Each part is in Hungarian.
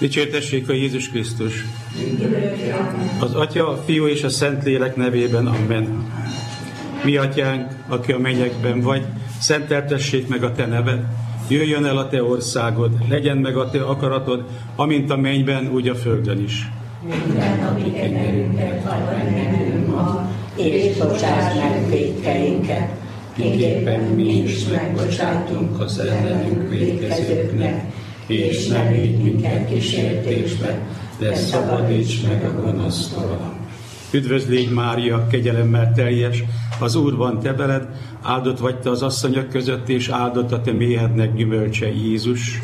Dicsértessék a Jézus Krisztus! Az Atya, a Fiú és a Szentlélek nevében, amen. Mi Atyánk, aki a mennyekben vagy, szenteltessék meg a te neved, jöjjön el a te országod, legyen meg a te akaratod, amint a mennyben, úgy a földön is. Minden napi kenyerünket add meg nekünk ma, és bocsásd meg vétkeinket, miképpen mi is megbocsátunk az ellenünk vétkezőknek, és ne vigy minket kísértésbe, de szabadíts meg a gonosztól. Üdvözl légy, Mária, kegyelemmel teljes, az Úr van te veled, áldott vagy te az asszonyok között, és áldott a te méhednek gyümölcse, Jézus.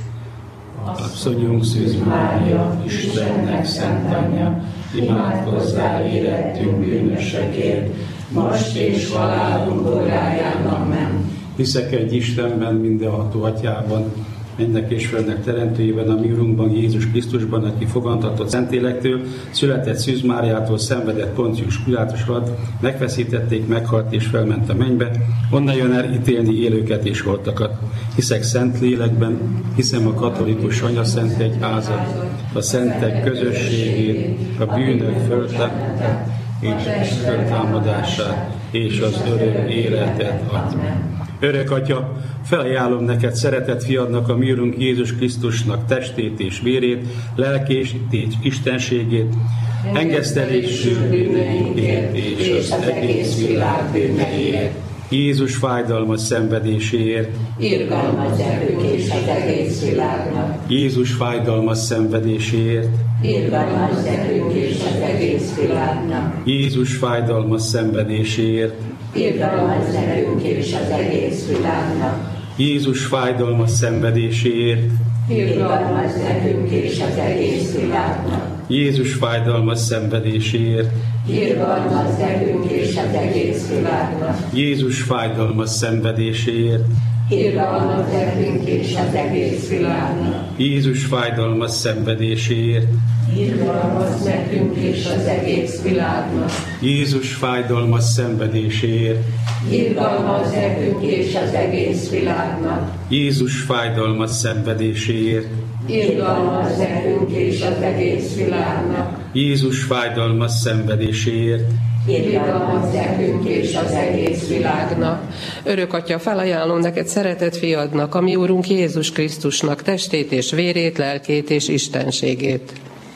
Asszonyunk Szűz Mária, Istennek szent anyja, imádkozzál érettünk bűnösökért, most és halálunk óráján, amen. Hiszek egy Istenben, mindenható Atyában, mennek és földnek teremtőjében, a mi Urunkban, Jézus Krisztusban, aki fogantatott Szentlélektől, született Szűz Máriától, szenvedett Poncius Pilátus alatt, megfeszítették, meghalt és felment a mennybe, onnan jön el ítélni élőket és holtakat. Hiszek Szentlélekben, hiszem a katolikus anyaszent egyházat, a szentek közösségét, a bűnök föltámadását és föltámadását és az örök életet ad. Örök Atya, felajánlom neked szeretett fiadnak, a mi Urunk Jézus Krisztusnak testét és vérét, lelkét és istenségét, engesztelésű bűneinkért és az egész világ bűneiért, Jézus fájdalmas szenvedéséért, irgalmaz nekünk és az egész világnak, Jézus fájdalmas szenvedéséért, irgalmaz nekünk és az egész világnak, Jézus fájdalmas szenvedéséért, irgalmaz nekünk és az egész világnak, Jézus fájdalmas szenvedéséért, irgalmaz nekünk és az egész világnak, Jézus fájdalmas szenvedéséért, irgalmaz nekünk és az egész világnak, Jézus fájdalmas szenvedéséért, irgalmaz nekünk és az egész világnak, Jézus fájdalmas szenvedéséért, irgalmaz nekünk és az egész világnak, Jézus fájdalmas szenvedéséért, irgalmaz nekünk és az egész világnak, Jézus fájdalmas szenvedéséért, irgalmaz nekünk és az egész világnak, Jézus fájdalmas szenvedéséért, irgalmaz nekünk és az egész világnak. Örök Atya, felajánlom neked szeretett fiadnak, a mi Úrunk Jézus Krisztusnak testét és vérét, lelkét és istenségét,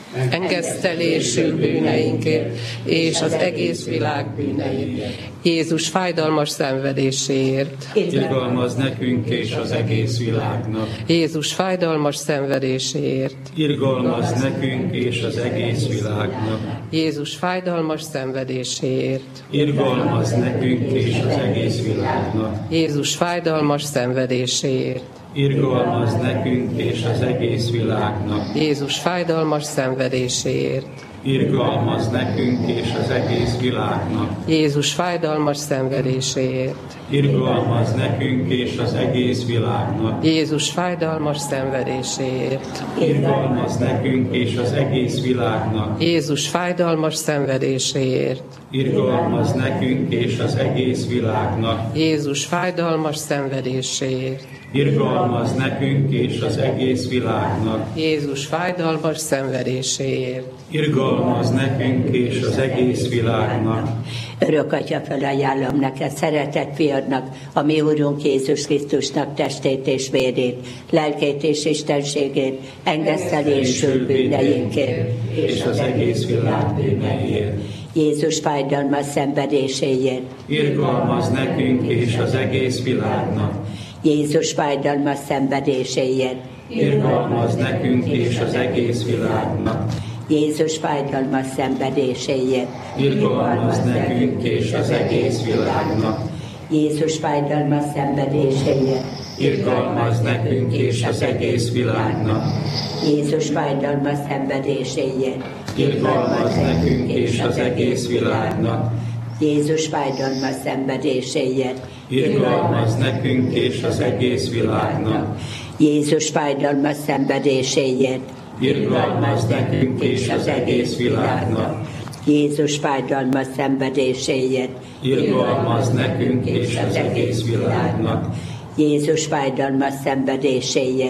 engesztelésű bűneinkért és az egész világ bűneiért, Jézus fájdalmas szenvedéséért, irgalmaz nekünk és az egész világnak, Jézus fájdalmas szenvedéséért, irgalmaz nekünk és az egész világnak, Jézus fájdalmas szenvedéséért, irgalmaz nekünk és az egész világnak, Jézus fájdalmas szenvedéséért, irgalmaz nekünk és az egész világnak, Jézus fájdalmas szenvedéséért, irgalmaz nekünk és az egész világnak, Jézus fájdalmas szenvedéséért, irgalmaz nekünk és az egész világnak, Jézus fájdalmas szenvedéséért, irgalmaz nekünk és az egész világnak, Jézus fájdalmas szenvedéséért, irgalmaz nekünk és az egész világnak, Jézus fájdalmas szenvedéséért, irgalmaz nekünk és az egész világnak, Jézus fájdalmas szenvedéséért, irgalmaz nekünk és az egész világnak. Örök Atya, felajánlom neked szeretett fiadnak, a mi Úrunk Jézus Krisztusnak testét és vérét, lelkét és istenségét, engesztelésül bűneinkért és az egész világ bűneiért. Jézus fájdalmas szenvedéséért, Irgalmaz nekünk és az egész világnak, Jézus fájdalmas szenvedéséért, irgalmaz nekünk és az egész világnak, Jézus fájdalmas szenvedéséért, irgalmaz nekünk és az egész világnak, Jézus fájdalmas szenvedéséért, irgalmaz nekünk és az egész világnak, Jézus fájdalmas szenvedéséért, irgalmaz nekünk és az egész világnak, Jézus fájdalmas szenvedéséért, irgalmaz nekünk és az egész világnak, Jézus fájdalmas szenvedéséért, irgalmaz nekünk és az egész világnak, Jézus fájdalmas szenvedéséért, irgalmaz nekünk és az egész világnak, Jézus fájdalmas szenvedéséért,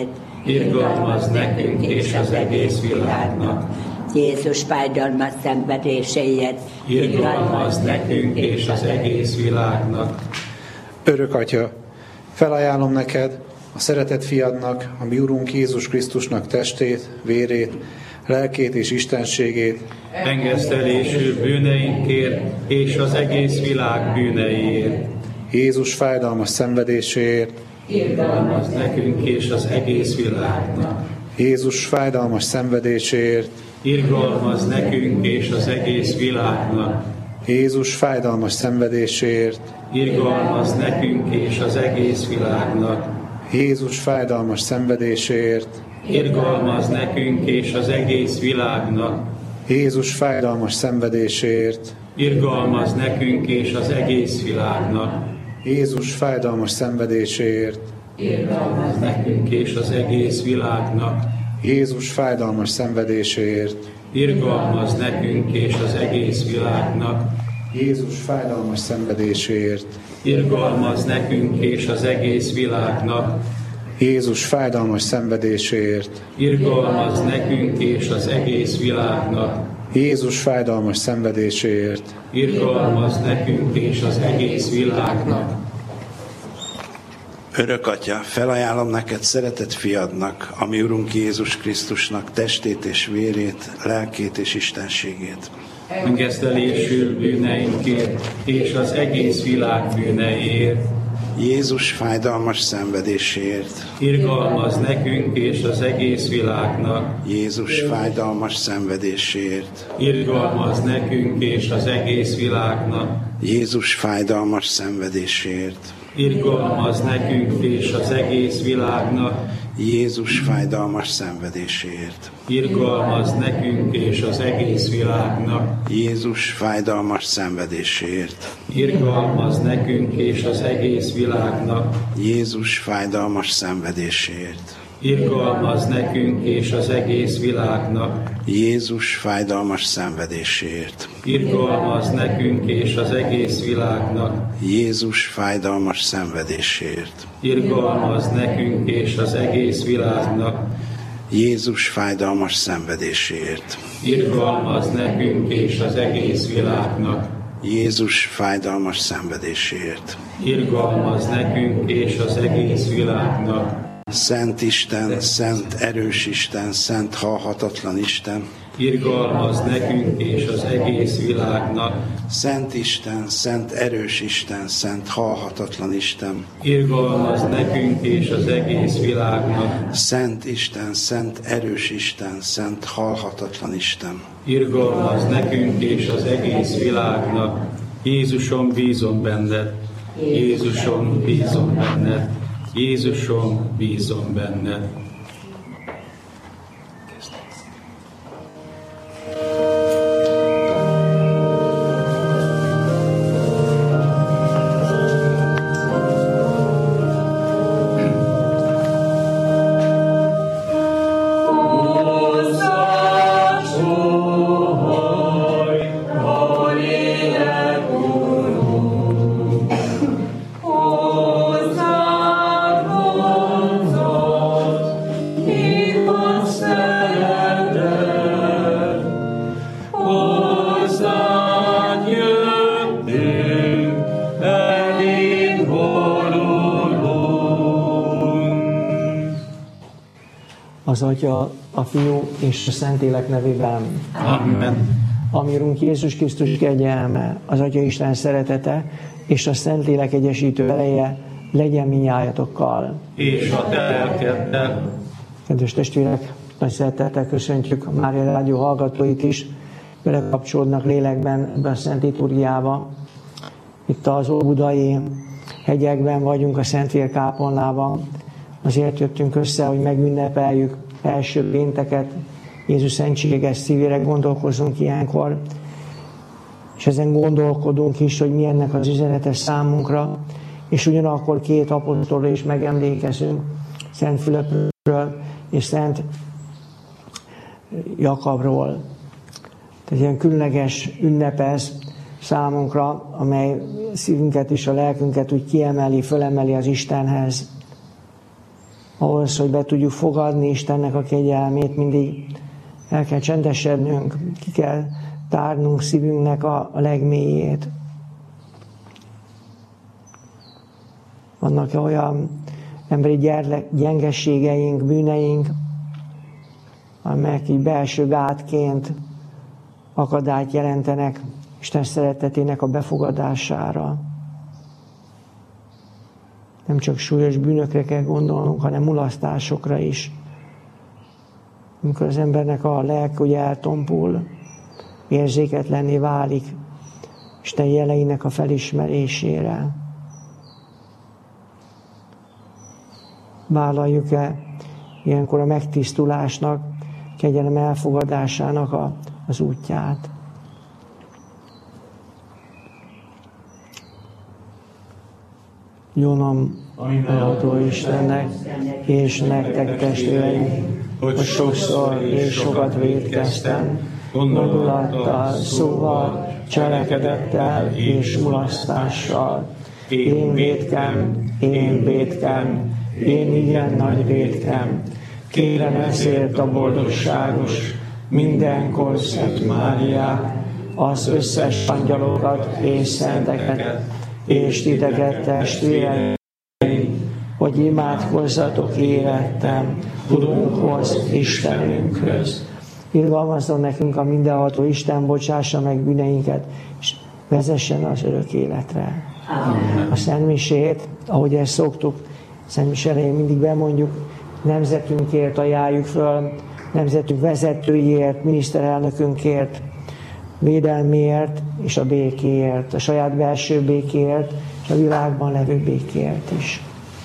irgalmaz nekünk és az egész világnak. Jézus fájdalmas szenvedéséért, Irgalmaz nekünk és az egész világnak. Örök Atya, felajánlom neked a szeretett fiadnak, a mi Urunk Jézus Krisztusnak testét, vérét, lelkét és istenségét, Engesztelésű bűneinkért és az egész világ bűneiért. Jézus fájdalmas szenvedéséért, Irgalmaz nekünk és az egész világnak. Jézus fájdalmas szenvedéséért, Irgalmaz nekünk és az egész világnak. Jézus fájdalmas szenvedéséért, Irgalmaz nekünk és az egész világnak. Jézus fájdalmas szenvedéséért, Irgalmaz nekünk és az egész világnak. Jézus fájdalmas szenvedéséért, Irgalmaz nekünk és az egész világnak. Jézus fájdalmas szenvedéséért, Irgalmaz nekünk és az egész világnak. Jézus fájdalmas szenvedéséért, Irgalmaz nekünk és az egész világnak. Jézus fájdalmas szenvedéséért, Irgalmaz nekünk és az egész világnak. Jézus fájdalmas szenvedéséért, Irgalmaz nekünk és az egész világnak. Jézus fájdalmas szenvedéséért, Irgalmaz nekünk és az egész világnak. Örök Atya, felajánlom neked szeretett fiadnak, a mi Urunk Jézus Krisztusnak testét és vérét, lelkét és istenségét. Engesztelésű bűneinkért és az egész világ bűneiért. Jézus fájdalmas szenvedéséért. Irgalmaz nekünk és az egész világnak. Jézus fájdalmas szenvedéséért. Irgalmaz nekünk és az egész világnak. Jézus fájdalmas szenvedéséért. Irgalmaz nekünk és az egész világnak. Jézus fájdalmas szenvedéséért. Irgalmaz nekünk és az egész világnak. Jézus fájdalmas szenvedéséért. Irgalmaz nekünk és az egész világnak. Jézus fájdalmas szenvedéséért. Irgalmaz nekünk és az egész világnak. Jézus fájdalmas szenvedéséért. Irgalmaz nekünk és az egész világnak. Jézus fájdalmas szenvedéséért. Irgalmaz nekünk és az egész világnak. Jézus fájdalmas szenvedéséért. Irgalmaz nekünk és az egész világnak. Jézus fájdalmas szenvedéséért. Irgalmaz nekünk és az egész világnak. Szent Isten, szent erős Isten, szent halhatatlan Isten. Irgalmaz nekünk és az egész világnak. Szent Isten, szent erős Isten, szent halhatatlan Isten. Irgalmaz nekünk és az egész világnak. Szent Isten, szent erős Isten, szent halhatatlan Isten. Irgalmaz nekünk és az egész világnak. Jézusom, bízom benned. Jézusom, bízom benned. Jézusom, bízom benned. Az Atya, a Fiú és a Szentlélek nevében. Amen. A mi Urunk Jézus Krisztus kegyelme, az Atya Isten szeretete és a Szentlélek egyesítő ereje legyen minnyájatokkal. És a te lelkeddel. Kedves testvérek, nagy szeretettel köszöntjük a Mária Rádió hallgatóit is, belekapcsolódnak lélekben ebbe a Szent Liturgiába. Itt az óbudai hegyekben vagyunk, a Szentvér kápolnában. Azért jöttünk össze, hogy megünnepeljük első pénteket, Jézus szentséges szívére gondolkozunk ilyenkor, és ezen gondolkodunk is, hogy mi ennek az üzenete számunkra, és ugyanakkor két apostolra is megemlékezünk, Szent Fülöpről és Szent Jakabról. Tehát ilyen különleges ünnep ez számunkra, amely szívünket és a lelkünket úgy kiemeli, fölemeli az Istenhez. ahhoz, hogy be tudjuk fogadni Istennek a kegyelmét, mindig el kell csendesednünk, ki kell tárnunk szívünknek a legmélyét. Vannak olyan emberi gyengeségeink, bűneink, amelyek így belső gátként akadályt jelentenek Isten szeretetének a befogadására. Nem csak súlyos bűnökre kell gondolnunk, hanem mulasztásokra is. Amikor az embernek a lelke ugye eltompul, érzéketlenné válik Isten jeleinek a felismerésére. Vállaljuk-e ilyenkor a megtisztulásnak, kegyelem elfogadásának az útját? Jónom mindenható Istennek, és nektek testvéreim, hogy sokszor és sokat vétkeztem, gondolattal, szóval, cselekedettel és mulasztással. Én vétkem, én igen nagy vétkem. Kérem ezért a boldogságos, mindenkor Szent Máriát, az összes angyalokat és szenteket, és titeket testvéreim, hogy imádkozzatok érettem Urunkhoz, Istenünkhöz. Irgalmazzon nekünk a mindenható Isten, bocsássa meg bűneinket, és vezessen az örök életre. Amen. A szentmisét, ahogy ezt szoktuk, szentmis elején mindig bemondjuk, nemzetünkért ajánljuk föl, nemzetünk vezetőiért, miniszterelnökünkért, védelméért és a békéért, a saját belső békéért, és a világban levő békéért is.